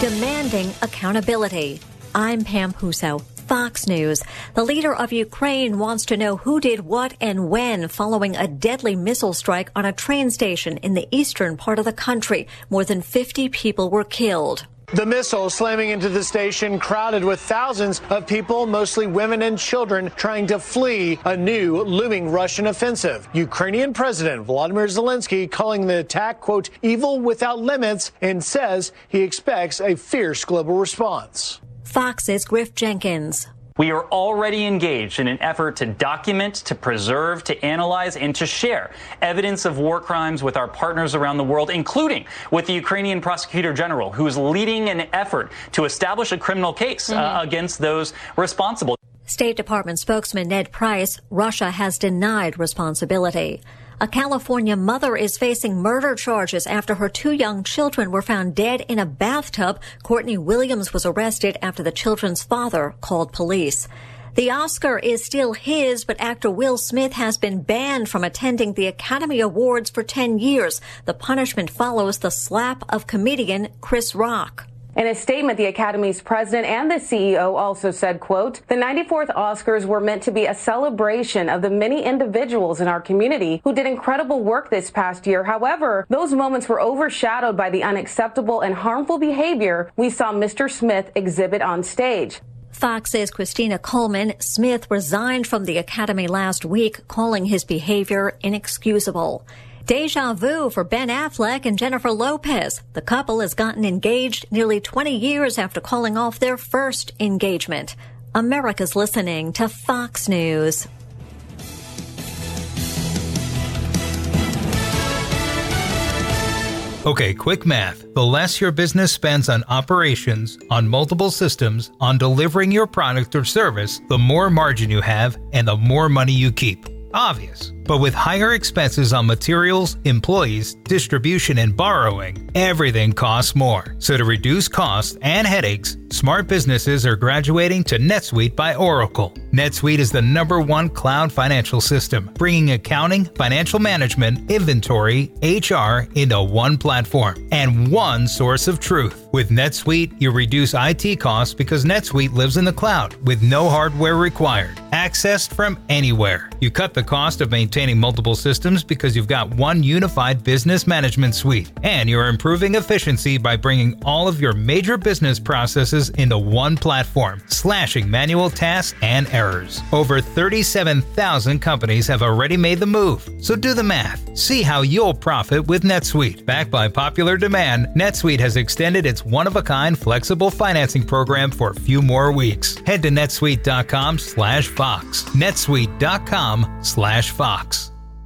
demanding accountability. I'm Pam Puso, Fox News. The leader of Ukraine wants to know who did what and when following a deadly missile strike on a train station in the eastern part of the country. More than 50 people were killed. The missile slamming into the station crowded with thousands of people, mostly women and children, trying to flee a new looming Russian offensive. Ukrainian President Volodymyr Zelensky calling the attack, quote, evil without limits, and says he expects a fierce global response. Fox's Griff Jenkins. We are already engaged in an effort to document, to preserve, to analyze, and to share evidence of war crimes with our partners around the world, including with the Ukrainian Prosecutor General, who is leading an effort to establish a criminal case against those responsible. State Department spokesman Ned Price, Russia has denied responsibility. A California mother is facing murder charges after her 2 young children were found dead in a bathtub. Courtney Williams was arrested after the children's father called police. The Oscar is still his, but actor Will Smith has been banned from attending the Academy Awards for 10 years. The punishment follows the slap of comedian Chris Rock. In a statement, the Academy's president and the CEO also said, quote, the 94th Oscars were meant to be a celebration of the many individuals in our community who did incredible work this past year. However, those moments were overshadowed by the unacceptable and harmful behavior we saw Mr. Smith exhibit on stage. Fox's Christina Coleman. Smith resigned from the Academy last week, calling his behavior inexcusable. Deja vu for Ben Affleck and Jennifer Lopez. The couple has gotten engaged nearly 20 years after calling off their first engagement. America's listening to Fox News. Okay, quick math. The less your business spends on operations, on multiple systems, on delivering your product or service, the more margin you have and the more money you keep. Obvious. But with higher expenses on materials, employees, distribution, and borrowing, everything costs more. So to reduce costs and headaches, smart businesses are graduating to NetSuite by Oracle. NetSuite is the #1 cloud financial system, bringing accounting, financial management, inventory, HR into one platform and one source of truth. With NetSuite, you reduce IT costs because NetSuite lives in the cloud with no hardware required, accessed from anywhere. You cut the cost of maintaining multiple systems because you've got one unified business management suite, and you're improving efficiency by bringing all of your major business processes into one platform, slashing manual tasks and errors. Over 37,000 companies have already made the move, so do the math. See how you'll profit with NetSuite. Backed by popular demand, NetSuite has extended its one-of-a-kind flexible financing program for a few more weeks. Head to netsuite.com/Fox. netsuite.com/Fox.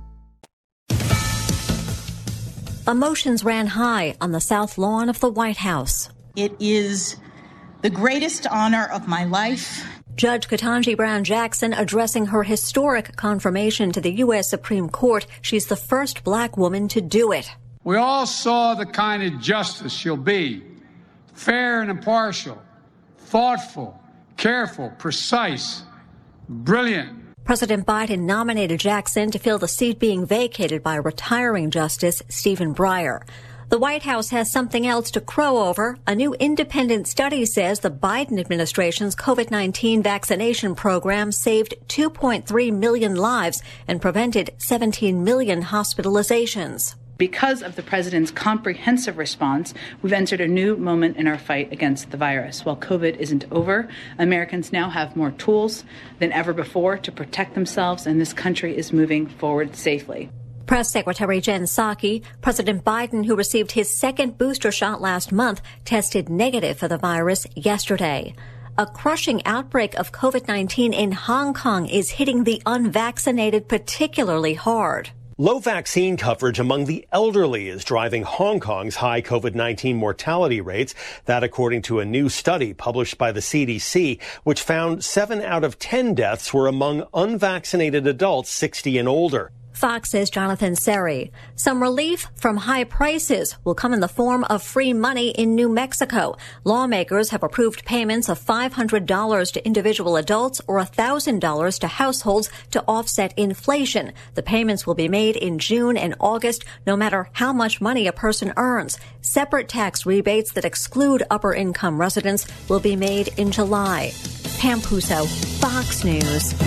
Emotions ran high on the South Lawn of the White House. It is the greatest honor of my life. Judge Ketanji Brown Jackson addressing her historic confirmation to the U.S. Supreme Court. She's the first black woman to do it. We all saw the kind of justice she'll be. Fair and impartial, thoughtful, careful, precise, brilliant. President Biden nominated Jackson to fill the seat being vacated by retiring Justice Stephen Breyer. The White House has something else to crow over. A new independent study says the Biden administration's COVID-19 vaccination program saved 2.3 million lives and prevented 17 million hospitalizations. Because of the president's comprehensive response, we've entered a new moment in our fight against the virus. While COVID isn't over, Americans now have more tools than ever before to protect themselves, and this country is moving forward safely. Press Secretary Jen Psaki. President Biden, who received his second booster shot last month, tested negative for the virus yesterday. A crushing outbreak of COVID-19 in Hong Kong is hitting the unvaccinated particularly hard. Low vaccine coverage among the elderly is driving Hong Kong's high COVID-19 mortality rates. That according to a new study published by the CDC, which found 7 out of 10 deaths were among unvaccinated adults 60 and older. Fox's Jonathan Seri. Some relief from high prices will come in the form of free money in New Mexico. Lawmakers have approved payments of $500 to individual adults or $1,000 to households to offset inflation. The payments will be made in June and August, no matter how much money a person earns. Separate tax rebates that exclude upper-income residents will be made in July. Pam Puso, Fox News.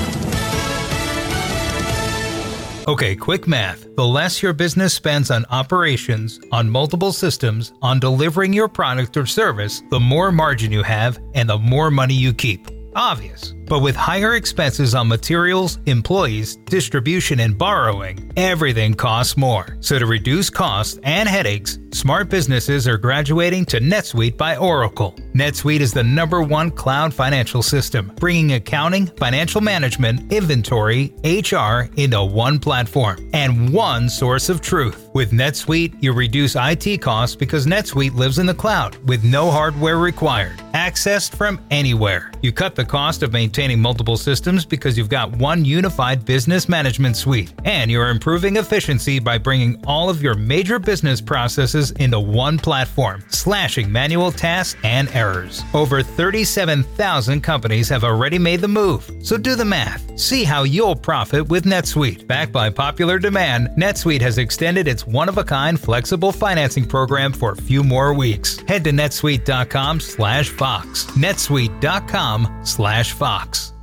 Okay, quick math. The less your business spends on operations, on multiple systems, on delivering your product or service, the more margin you have and the more money you keep. Obvious. But with higher expenses on materials, employees, distribution, and borrowing, everything costs more. So to reduce costs and headaches, smart businesses are graduating to NetSuite by Oracle. NetSuite is the #1 cloud financial system, bringing accounting, financial management, inventory, HR into one platform and one source of truth. With NetSuite, you reduce IT costs because NetSuite lives in the cloud with no hardware required, accessed from anywhere. You cut the cost of maintaining multiple systems because you've got one unified business management suite, and you're improving efficiency by bringing all of your major business processes into one platform, slashing manual tasks and errors. Over 37,000 companies have already made the move, so do the math. See how you'll profit with NetSuite. Backed by popular demand, NetSuite has extended its one-of-a-kind flexible financing program for a few more weeks. Head to netsuite.com/Fox. netsuite.com/Fox.